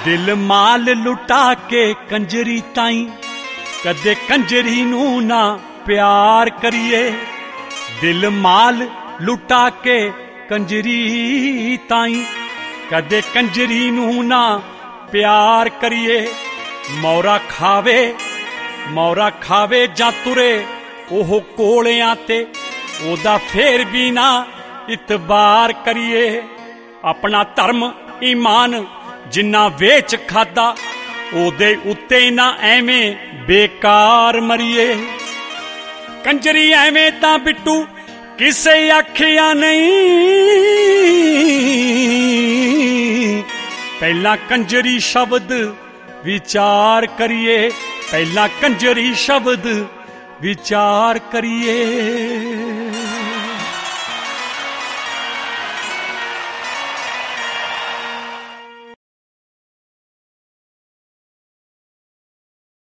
दिल माल लुटा के कंजरी ताई कदे कंजरी नू ना प्यार करिए। दिल माल लुटा के कंजरी ताई कदे कंजरी नू ना प्यार करिए। मौरा खावे जां तुरे ओह कोलियां ते ओदा फेर भी ना इतबार करिए। अपना धर्म ईमान जिन्ना वेच खादा ओदे उत्ते ना एवें बेकार मरिए। कंजरी एवें तां बिट्टू किसे आखिया नहीं। पहला कंजरी शब्द विचार करिए, पहला कंजरी शब्द विचार करिए।